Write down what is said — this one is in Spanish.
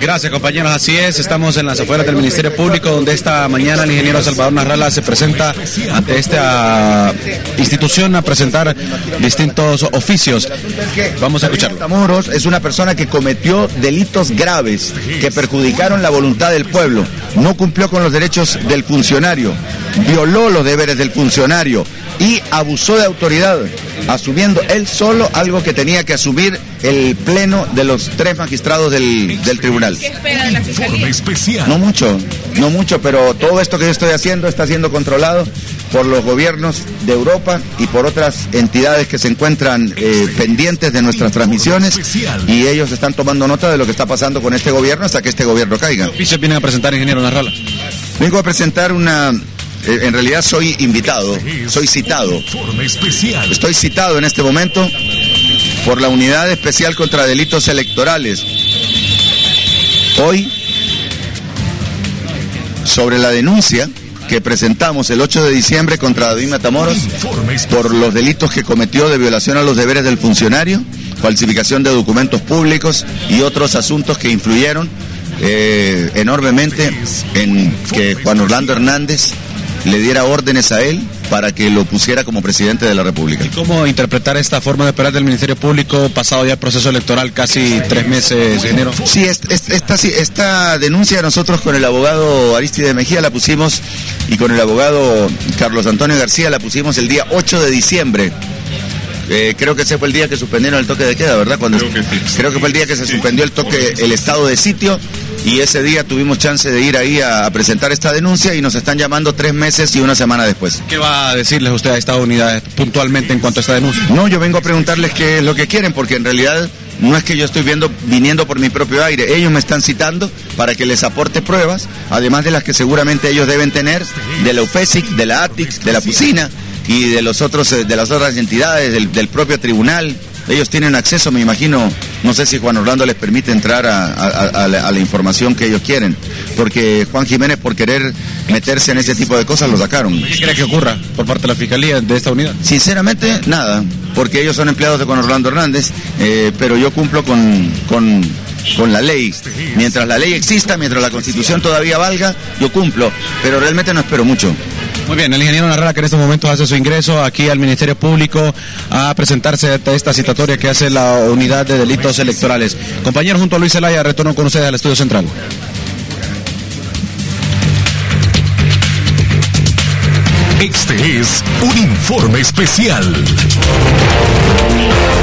Gracias, compañeros, así es, estamos en las afueras del Ministerio Público, donde esta mañana el ingeniero Salvador Narrala se presenta ante esta institución a presentar distintos oficios. Vamos a escucharlo. Matamoros es una persona que cometió delitos graves que perjudicaron la voluntad del pueblo, no cumplió con los derechos del funcionario, violó los deberes del funcionario y abusó de autoridad, asumiendo él solo algo que tenía que asumir el pleno de los 3 magistrados del tribunal. ¿Qué espera de la Fiscalía? No mucho, pero todo esto que yo estoy haciendo está siendo controlado por los gobiernos de Europa y por otras entidades que se encuentran pendientes de nuestras transmisiones, y ellos están tomando nota de lo que está pasando con este gobierno hasta que este gobierno caiga. ¿Qué oficio vienen a presentar, ingeniero Narrala? Vengo a presentar en realidad soy invitado, soy citado. Estoy citado en este momento por la Unidad Especial contra Delitos Electorales. Hoy, sobre la denuncia que presentamos el 8 de diciembre contra David Matamoros por los delitos que cometió de violación a los deberes del funcionario, falsificación de documentos públicos y otros asuntos que influyeron enormemente en que Juan Orlando Hernández le diera órdenes a él para que lo pusiera como presidente de la República. ¿Y cómo interpretar esta forma de operar del Ministerio Público pasado ya el proceso electoral, casi 3 meses, ingeniero? Sí, esta denuncia nosotros con el abogado Aristide Mejía la pusimos, y con el abogado Carlos Antonio García la pusimos el día 8 de diciembre. Creo que ese fue el día que suspendieron el toque de queda, ¿verdad? Creo que fue el día que se suspendió el estado de sitio, y ese día tuvimos chance de ir ahí a presentar esta denuncia, y nos están llamando 3 meses y 1 semana después. ¿Qué va a decirles usted a estas unidades puntualmente en cuanto a esta denuncia? No, yo vengo a preguntarles qué es lo que quieren, porque en realidad no es que yo estoy viniendo por mi propio aire. Ellos me están citando para que les aporte pruebas, además de las que seguramente ellos deben tener de la UFESIC, de la ATIC, de la PUCINA y de las otras entidades, del propio tribunal. Ellos tienen acceso, me imagino, no sé si Juan Orlando les permite entrar a la información que ellos quieren, porque Juan Jiménez, por querer meterse en ese tipo de cosas, lo sacaron. ¿Qué cree que ocurra por parte de la Fiscalía de esta unidad? Sinceramente, nada, porque ellos son empleados de Juan Orlando Hernández, pero yo cumplo con la ley. Mientras la ley exista, mientras la Constitución todavía valga, yo cumplo, pero realmente no espero mucho. Muy bien, el ingeniero Narrala, que en estos momentos hace su ingreso aquí al Ministerio Público a presentarse a esta citatoria que hace la Unidad de Delitos Electorales. Compañeros, junto a Luis Zelaya, retorno con ustedes al estudio central. Este es un informe especial.